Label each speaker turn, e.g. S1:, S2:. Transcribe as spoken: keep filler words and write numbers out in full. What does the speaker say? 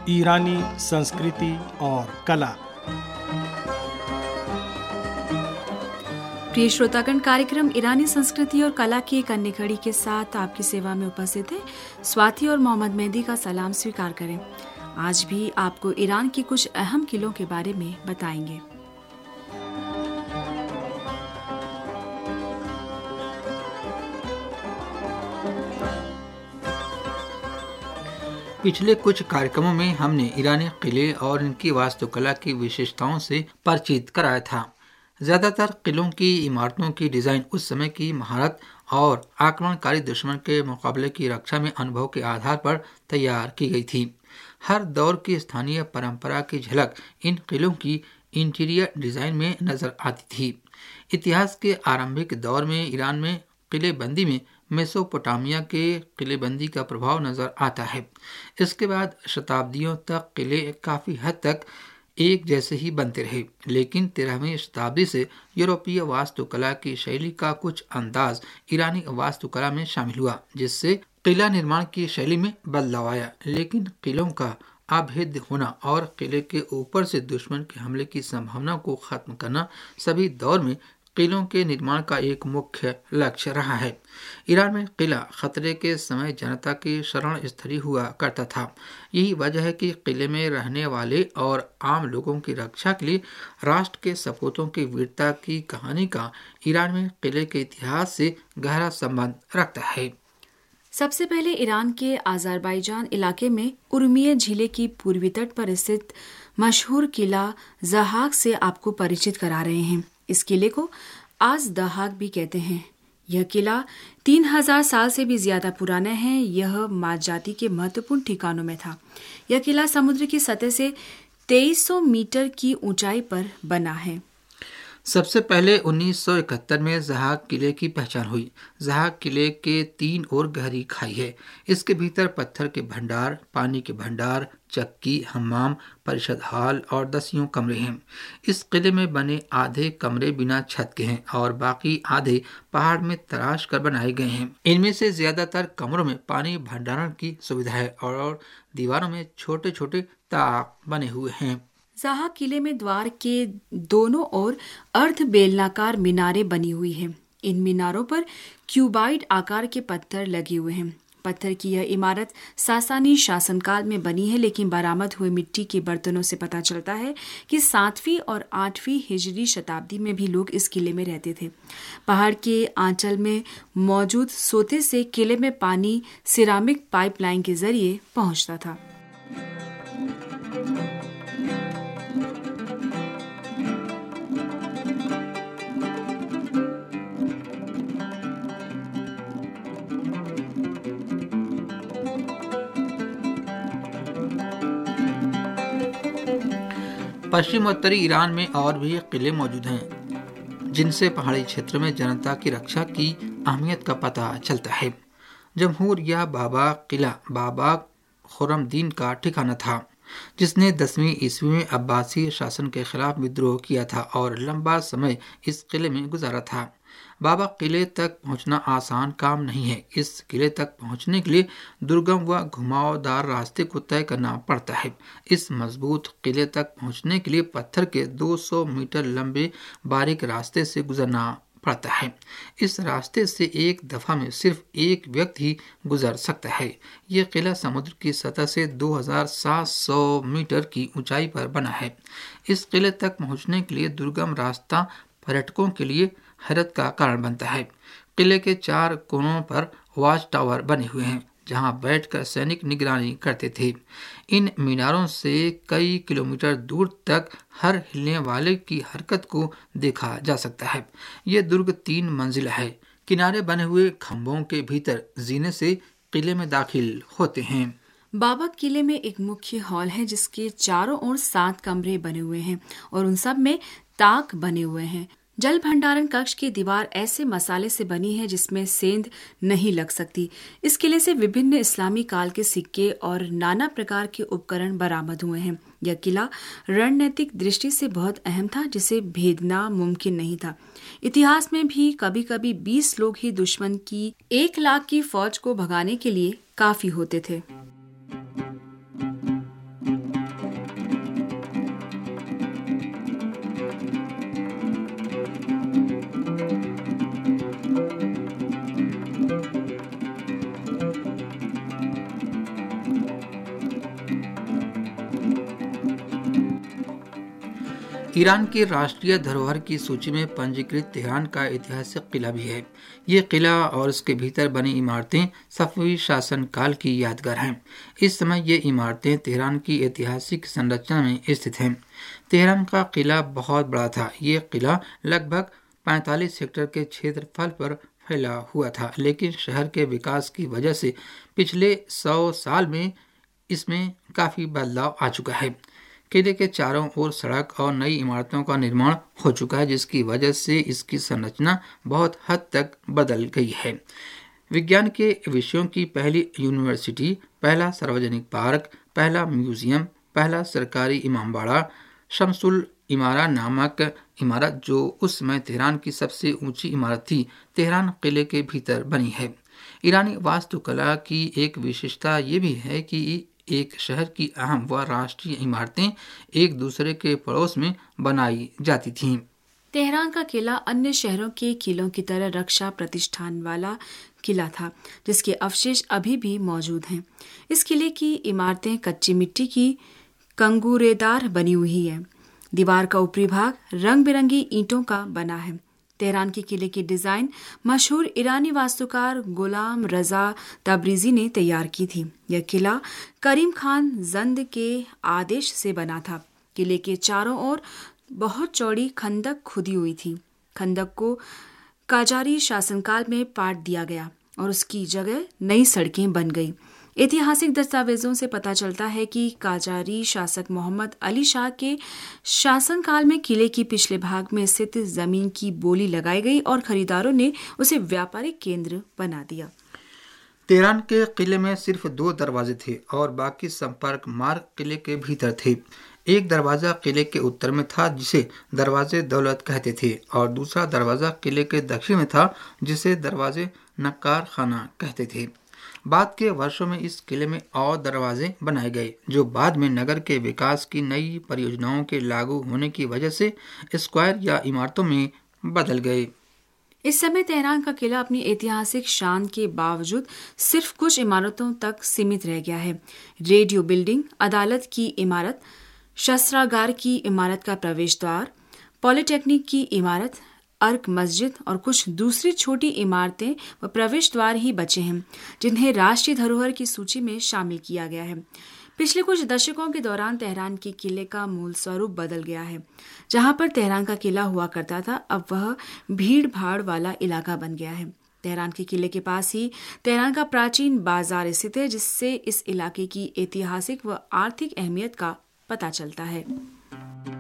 S1: ईरानी संस्कृति और कला।
S2: प्रिय श्रोतागण, कार्यक्रम ईरानी संस्कृति और कला की एक अन्य कड़ी के साथ आपकी सेवा में उपस्थित है स्वाति और मोहम्मद मेहदी का सलाम स्वीकार करें। आज भी आपको ईरान के कुछ अहम किलों के बारे में बताएंगे।
S3: पिछले कुछ कार्यक्रमों में हमने ईरानी किले और इनकी वास्तुकला की विशेषताओं से परिचित कराया था। ज़्यादातर किलों की इमारतों की डिज़ाइन उस समय की महारत और आक्रमणकारी दुश्मन के मुकाबले की रक्षा में अनुभव के आधार पर तैयार की गई थी। हर दौर की स्थानीय परंपरा की झलक इन किलों की इंटीरियर डिज़ाइन में नज़र आती थी। इतिहास के आरंभिक दौर में ईरान में किलेबंदी में मेसोपोटामिया के किलेबंदी का प्रभाव नज़र आता है। इसके बाद शताब्दियों तक किले काफ़ी हद तक एक जैसे ही बनते रहे, लेकिन तेरहवीं शताब्दी से यूरोपीय वास्तुकला की शैली का कुछ अंदाज ईरानी वास्तुकला में शामिल हुआ, जिससे किला निर्माण की शैली में बदलाव आया। लेकिन किलों का अभेद्य होना और किले के ऊपर से दुश्मन के हमले की संभावना को खत्म करना सभी दौर में किलों के निर्माण का एक मुख्य लक्ष्य रहा है। ईरान में किला खतरे के समय जनता की शरण स्थली हुआ करता था। यही वजह है कि किले में रहने वाले और आम लोगों की रक्षा के लिए राष्ट्र के सपूतों की वीरता की कहानी का ईरान में किले के इतिहास से गहरा संबंध रखता है।
S2: सबसे पहले ईरान के अज़रबैजान इलाके में उर्मिया झीले की पूर्वी तट पर स्थित मशहूर किला ज़हाक से आपको परिचित करा रहे हैं। इस किले को आज दहाक भी कहते हैं। यह किला तीन हजार साल से भी ज्यादा पुराना है। यह माजाती के महत्वपूर्ण ठिकानों में था। यह किला समुद्र की सतह से तेईस सौ मीटर की ऊंचाई पर बना है।
S3: सबसे पहले उन्नीस सौ इकहत्तर में ज़हाक किले की पहचान हुई। ज़हाक किले के तीन ओर गहरी खाई है। इसके भीतर पत्थर के भंडार, पानी के भंडार, चक्की, हम्माम, परिषद हॉल और दस यूं कमरे हैं। इस किले में बने आधे कमरे बिना छत के हैं और बाकी आधे पहाड़ में तराश कर बनाए गए हैं। इनमें से ज्यादातर कमरों में पानी भंडारण की सुविधा है और दीवारों में छोटे छोटे ताक बने हुए हैं।
S2: ज़हाक किले में द्वार के दोनों ओर अर्ध बेलनाकार मीनारें बनी हुई हैं। इन मीनारों पर क्यूबाइड आकार के पत्थर लगे हुए हैं। पत्थर की यह इमारत सासानी शासनकाल में बनी है, लेकिन बरामद हुए मिट्टी के बर्तनों से पता चलता है कि सातवीं और आठवीं हिजरी शताब्दी में भी लोग इस किले में रहते थे। पहाड़ के आंचल में मौजूद सोते से किले में पानी सिरामिक पाइपलाइन के जरिए पहुंचता था।
S3: पश्चिम उत्तरी ईरान में और भी किले मौजूद हैं, जिनसे पहाड़ी क्षेत्र में जनता की रक्षा की अहमियत का पता चलता है। जमहूर या बाबा किला बाबा खुरमदीन का ठिकाना था, जिसने दसवीं ईस्वी में अब्बासी शासन के खिलाफ विद्रोह किया था और लंबा समय इस किले में गुजारा था। बाबा किले तक पहुंचना आसान काम नहीं है। इस किले तक पहुंचने के लिए दुर्गम व घुमावदार रास्ते को तय करना पड़ता है। इस मजबूत किले तक पहुंचने के लिए पत्थर के दो सौ मीटर लंबे बारीक रास्ते से गुजरना पड़ता है। इस रास्ते से एक दफा में सिर्फ एक व्यक्ति ही गुजर सकता है। यह किला समुद्र की सतह से दो हजार सात सौ मीटर की ऊंचाई पर बना है। इस किले तक पहुंचने के लिए दुर्गम रास्ता पर्यटकों के लिए हैरत का कारण बनता है। किले के चार कोनों पर वॉच टावर बने हुए हैं, जहां बैठकर सैनिक निगरानी करते थे। इन मीनारों से कई किलोमीटर दूर तक हर हिलने वाले की हरकत को देखा जा सकता है। यह दुर्ग तीन मंजिला है। किनारे बने हुए खंभों के भीतर जीने से किले में दाखिल होते हैं।
S2: बाबा किले में एक मुख्य हॉल है, जिसके चारों ओर सात कमरे बने हुए हैं और उन सब में ताक बने हुए हैं। जल भंडारण कक्ष की दीवार ऐसे मसाले से बनी है जिसमें सेंध नहीं लग सकती। इस किले से विभिन्न इस्लामी काल के सिक्के और नाना प्रकार के उपकरण बरामद हुए हैं। यह किला रणनीतिक दृष्टि से बहुत अहम था, जिसे भेदना मुमकिन नहीं था। इतिहास में भी कभी कभी बीस लोग ही दुश्मन की एक लाख की फौज को भगाने के लिए काफी होते थे।
S3: ईरान की राष्ट्रीय धरोहर की सूची में पंजीकृत तेहरान का ऐतिहासिक किला भी है। ये किला और उसके भीतर बनी इमारतें सफवी शासन काल की यादगार हैं। इस समय ये इमारतें तेहरान की ऐतिहासिक संरचना में स्थित हैं। तेहरान का किला बहुत बड़ा था। ये किला लगभग पैंतालीस हेक्टेयर के क्षेत्रफल पर फैला हुआ था, लेकिन शहर के विकास की वजह से पिछले सौ साल में इसमें काफी बदलाव आ चुका है। किले के चारों ओर सड़क और नई इमारतों का निर्माण हो चुका है, जिसकी वजह से इसकी संरचना बहुत हद तक बदल गई है। विज्ञान के विषयों की पहली यूनिवर्सिटी, पहला सार्वजनिक पार्क, पहला म्यूजियम, पहला सरकारी इमामबाड़ा, शमसुल इमारा नामक इमारत जो उस समय तेहरान की सबसे ऊंची इमारत थी, तेहरान किले के भीतर बनी है। ईरानी वास्तुकला की एक विशेषता ये भी है कि एक शहर की अहम व राष्ट्रीय इमारतें एक दूसरे के पड़ोस में बनाई जाती थीं।
S2: तेहरान का किला अन्य शहरों के किलों की तरह रक्षा प्रतिष्ठान वाला किला था, जिसके अवशेष अभी भी मौजूद हैं। इस किले की इमारतें कच्ची मिट्टी की कंगूरेदार बनी हुई है। दीवार का ऊपरी भाग रंग बिरंगी ईंटों का बना है। तेहरान के किले की डिजाइन मशहूर ईरानी वास्तुकार गुलाम रजा तब्रिजी ने तैयार की थी। यह किला करीम खान जंद के आदेश से बना था। किले के चारों ओर बहुत चौड़ी खंदक खुदी हुई थी। खंदक को काजारी शासनकाल में पाट दिया गया और उसकी जगह नई सड़कें बन गई। ऐतिहासिक दस्तावेजों से पता चलता है कि काजारी शासक मोहम्मद अली शाह के शासनकाल में किले की पिछले भाग में स्थित जमीन की बोली लगाई गई और खरीदारों ने उसे व्यापारिक केंद्र बना दिया।
S3: तेहरान के किले में सिर्फ दो दरवाजे थे और बाकी संपर्क मार्ग किले के भीतर थे। एक दरवाजा किले के उत्तर में था, जिसे दरवाजे दौलत कहते थे, और दूसरा दरवाजा किले के दक्षिण में था, जिसे दरवाजे नक्कार खाना कहते थे। बाद के वर्षों में इस किले में और दरवाजे बनाए गए, जो बाद में नगर के विकास की नई परियोजनाओं के लागू होने की वजह से स्क्वायर या इमारतों में बदल गए।
S2: इस समय तेहरान का किला अपनी ऐतिहासिक शान के बावजूद सिर्फ कुछ इमारतों तक सीमित रह गया है। रेडियो बिल्डिंग, अदालत की इमारत, शस्त्रागार की इमारत का प्रवेश द्वार, पॉलिटेक्निक की इमारत, अर्क मस्जिद और कुछ दूसरी छोटी इमारतें व प्रवेश द्वार ही बचे हैं, जिन्हें राष्ट्रीय धरोहर की सूची में शामिल किया गया है। पिछले कुछ दशकों के दौरान तेहरान के किले का मूल स्वरूप बदल गया है। जहां पर तेहरान का किला हुआ करता था, अब वह भीड़ भाड़ वाला इलाका बन गया है। तेहरान के किले के पास ही तेहरान का प्राचीन बाजार स्थित है, जिससे इस इलाके की ऐतिहासिक व आर्थिक अहमियत का पता चलता है।